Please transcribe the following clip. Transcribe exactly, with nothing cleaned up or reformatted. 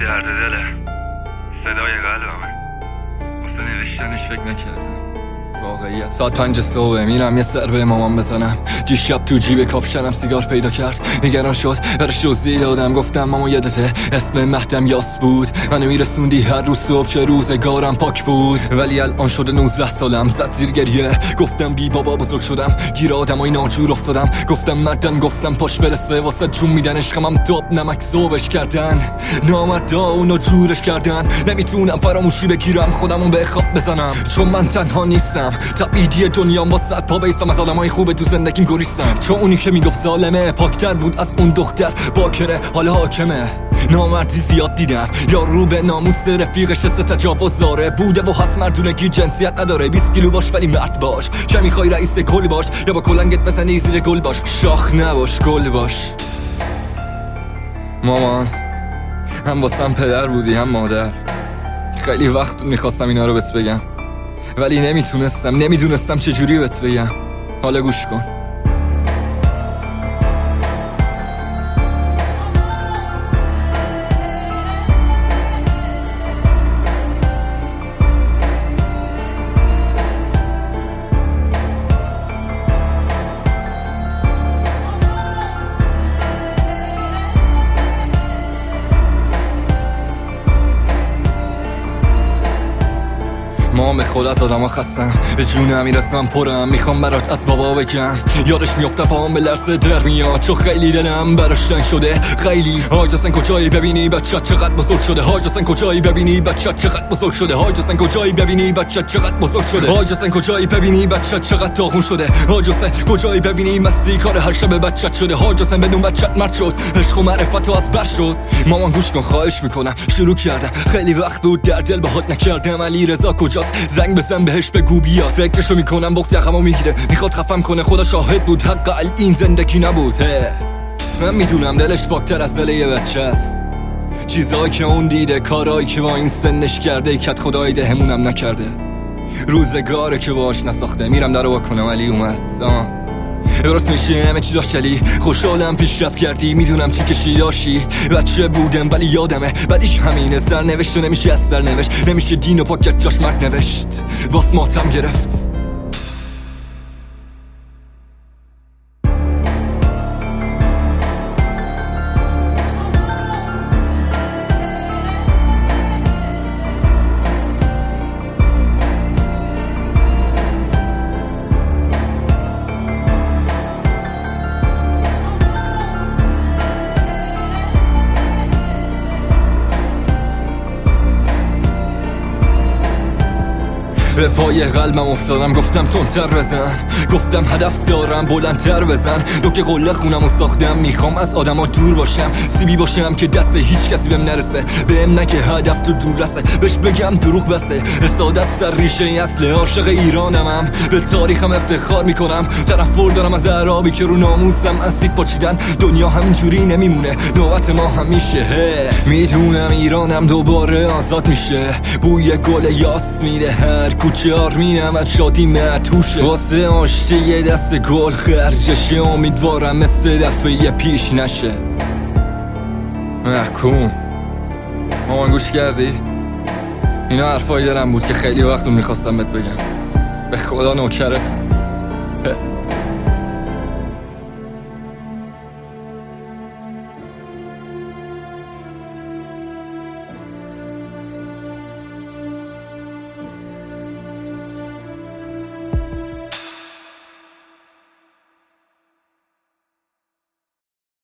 درد دله صدای قلبمه واسه نوشتنش فکر نکردم. واقعیت ساعت پنج صبح میرم یه سر به مامان بزنم. دیشب تو جیب کاپشنم سیگار پیدا کرد. نگران شد برش روزی دادم. گفتم ماما یادته اسم مهدم یاس بود. منو میرسوندی هر روز صبح چه روزگارم پاک بود. ولی الان شده نوزده سالم. زد زیر گریه گفتم بی بابا بزرگ شدم. گیر آدمای ناجور افتادم. گفتم مردن گفتم پاش برسه واسه جون میدن. عشقم تاب نمک ذوبش کردن. نامردا و ناجورش کردن. نمیتونم فراموشی بگیرم خودمو به خواب بزنم. چون من تنها نیستم. تبعیدی دنیام با صد پا بیستم. از آدمای خوبه تو زندگیم گریستم. چون اونی که میگفت ظالمه پاکتر بود از اون دختر باکره حالا حاکمه. نامردی زیاد دیدم یا رو به ناموس رفیقش سه تجاوزاره بوده و حس مردونگی جنسیت نداره. بیست کیلو باش ولی مرد باش. چه میخوای رئیس کل باش یا با کلنگت بزنی زیر گل باش. شاخ نباش گل باش. مامان هم واسم پدر بودی هم مادر. خیلی وقت میخواستم اینا رو بهت بگم ولی نمیتونستم نمیدونستم چجوری بهت بگم. حالا گوش کن. ما به خود از آدم ها خستم. به جون امیر از من پرم. میخوام برات از بابا بگم. یادش میفته پاهم به لرزه در میاد. چون خیلی دلم براش تنگ شده. خیلی حاج حسین کجایی ببینی بچه چقدر بزرگ شده. حاج حسین کجایی ببینی بچه چقدر بزرگ شده. حاج حسین کجایی ببینی بچه چقدر بزرگ شده. حاج حسین کجایی ببینی بچه چقدر داغون شده. حاج حسین کجایی ببینی مستی کار هر شب بچت شده. حاج حسین بدون بچت مرد شد. عشق و معرفت از بر شد. مامان گوش کن خواهش میکنم. شروع کردم خیلی وقت بود در دل باهات نکردم. علی رضا کجاست زنگ بزن بهش بگو بیا. فکرشو میکنم بغض یقمو میگیره. میخواد خفم کنه خدا شاهد بود. حق این زندگی نبود. هه. من میدونم دلش پاکتر از دل یه بچه است. چیزایی که اون دیده کارایی که با این سنش کرده کت خدای دهمونم نکرده. روزگاره که باش نساخته. میرم در رو بکنم علی اومد. آه. راست میشه همه چی داشت علی. خوشحالم پیشرفت کردی. میدونم چی کشی داشتی. بچه بودم ولی یادمه بعدیش همینه. سر نوشت و نمیشه از در نوشت. نمیشه دین و پاکت جاش مرگ نوشت. باس ماتم گرفت. به پای قلبم افتادم. گفتم تندتر بزن. گفتم هدف دارم بلندتر بزن. دو که قله خونم و ساختم. میخوام از آدم ها دور باشم. سیبی باشم که دست هیچ کسی بهم نرسه. بهم نگه هدف تو دور رسه. بهش بگم دروغ بسه. حسادت سر ریشه اصل عاشق ایرانمم. به تاریخم افتخار میکنم. طرفدار دارم از اعرابی که رو ناموسم اسید پاچیدن. دنیا همینجوری نمیمونه. نوبت ما هم میشه. میدونم ایرانم دوباره آزاد میشه. بوی گل یاس میره هر کوچه آرمینم از شادی مدهوشه. واسه آشتی یه دست گل خرجشه. امیدوارم مثل دفعه پیش نشه. محکوم. مامان گوش کردی؟ اینا حرفای دلم بود که خیلی وقت میخواستم بهت بگم. به خدا نوکرتم.